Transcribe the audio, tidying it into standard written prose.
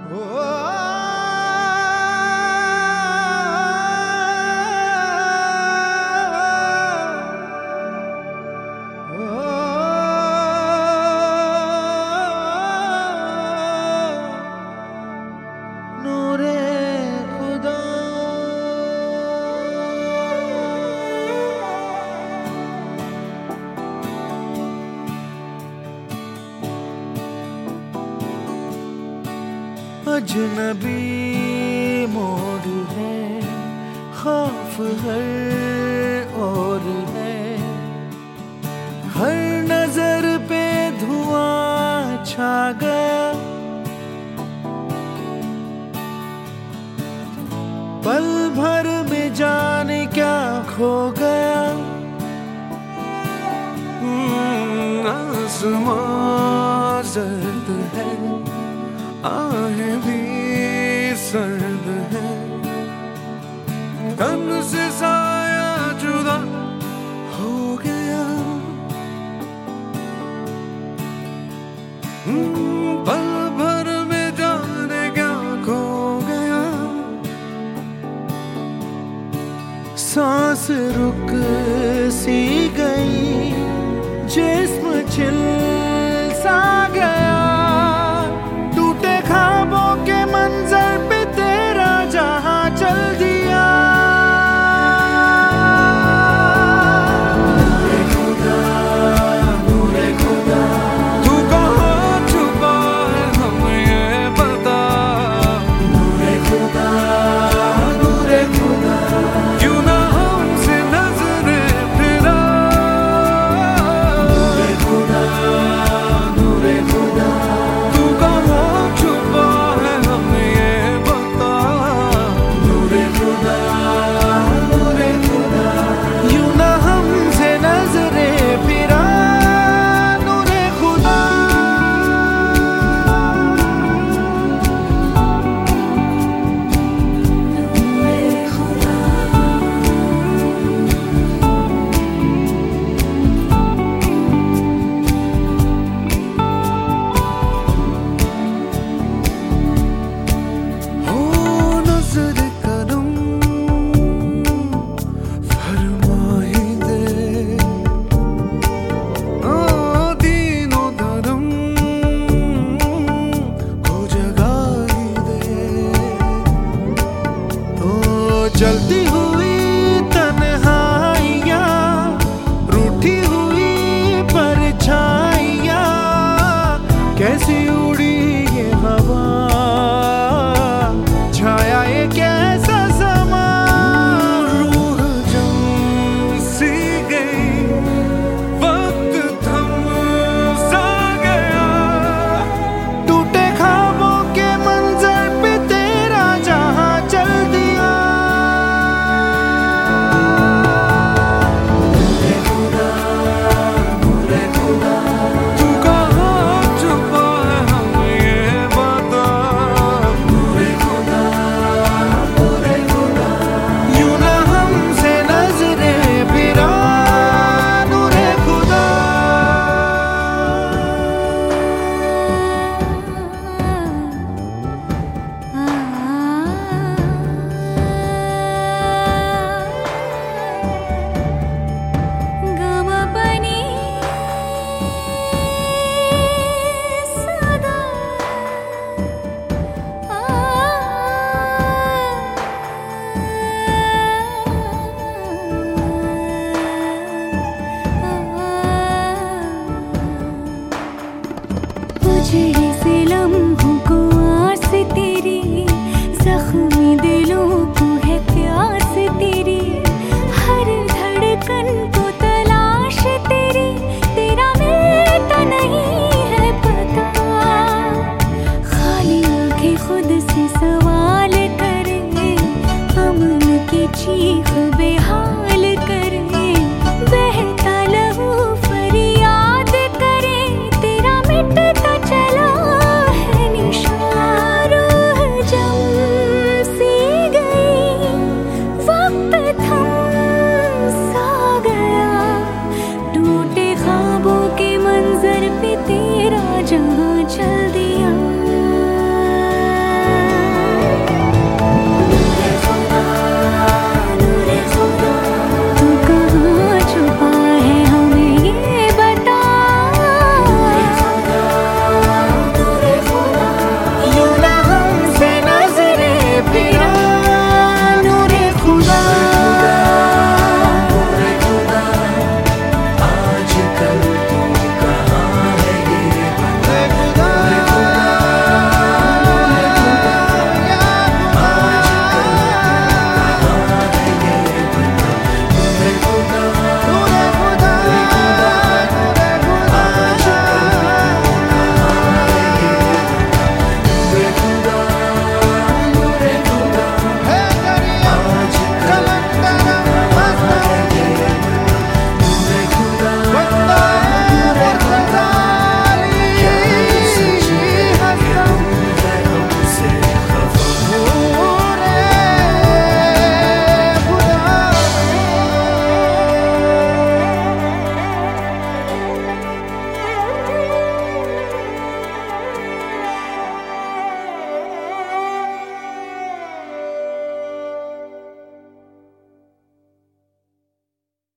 अजनबी मोड़ है, खौफ हर और है, हर नजर पे धुआं छा गया। पल भर में जाने क्या खो गया। आसमां सर्द है, आहें भी सर्द है, तन से साया जुदा हो गया। पल भर में जाने क्या खो गया। सांस रुक सी गई, जिस्म छिल सा गया। ख्वाबों के मंजर पे तेरा जहां चल दिया। नूरे खुदा तू कहाँ छुपा है हमें ये बता। नूरे खुदा क्यों ना हमसे नजरें फिरा। नूरे खुदा तू कहाँ चलती हूँ